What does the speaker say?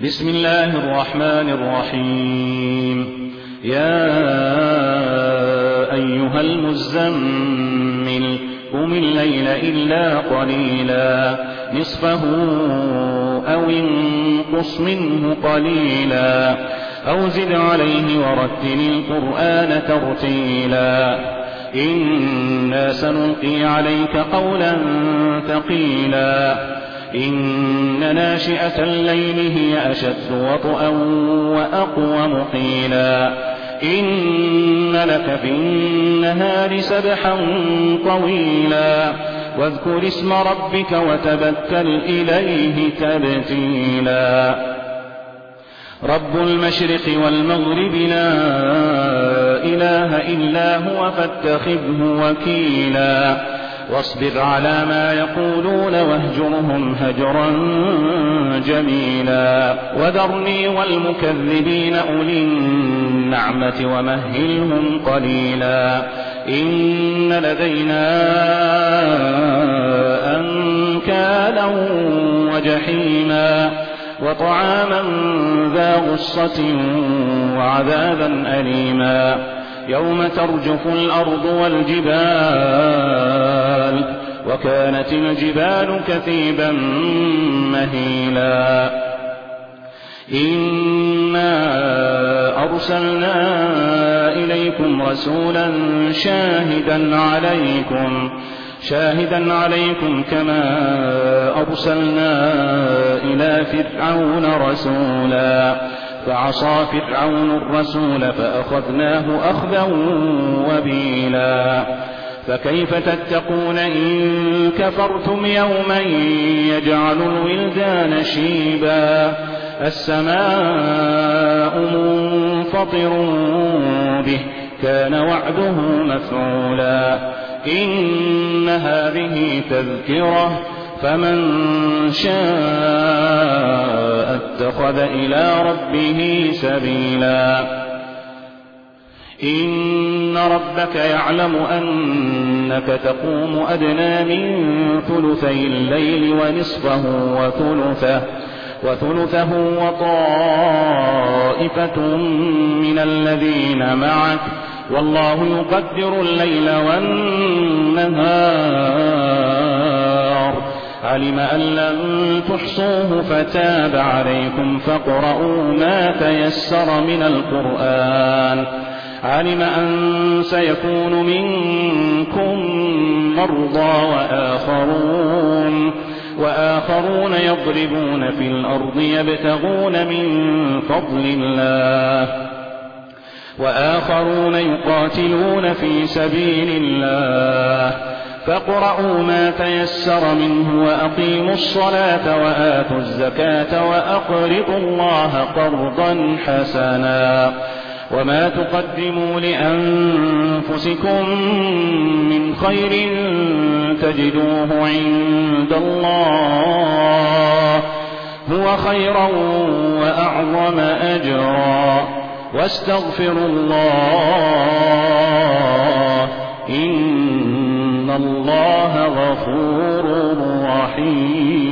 بسم الله الرحمن الرحيم. يا أيها المزمل قم الليل إلا قليلا نصفه أو انقص منه قليلا أو زد عليه ورتل القرآن ترتيلا إنا سنلقي عليك قولا ثقيلا إن ناشئة الليل هي أشد وطئا وأقوم قيلا إن لك في النهار سبحا طويلا واذكر اسم ربك وتبتل إليه تبتيلا رب المشرق والمغرب لا إله إلا هو فاتخذه وكيلا واصبر على ما يقولون واهجرهم هجرا جميلا وذرني والمكذبين أولي النعمة ومهلهم قليلا إن لدينا أنكالا وجحيما وطعاما ذا غصة وعذابا أليما يوم ترجف الأرض والجبال وكانت الجبال كثيبا مهيلا إنا أرسلنا إليكم رسولا شاهدا عليكم كما أرسلنا إلى فرعون رسولا فعصى فرعون الرسول فأخذناه أخذا وبيلا فكيف تتقون إن كفرتم يوما يجعل الولدان شيبا السماء منفطر به كان وعده مفعولا إن هذه تذكرة فمن شاء اتخذ إلى ربه سبيلا إن ربك يعلم أنك تقوم أدنى من ثلثي الليل ونصفه وثلثه وطائفة من الذين معك والله يقدر الليل والنهار علم أن لن تحصوه فتاب عليكم فاقرؤوا ما تيسر من القرآن علم أن سيكون منكم مرضى وآخرون يضربون في الأرض يبتغون من فضل الله وآخرون يقاتلون في سبيل الله فاقرؤوا ما تيسر منه وأقيموا الصلاة وآتوا الزكاة وأقرضوا الله قرضا حسنا وما تقدموا لأنفسكم من خير تجدوه عند الله هو خيرا وأعظم أجرا واستغفروا الله إن الله غفور رحيم.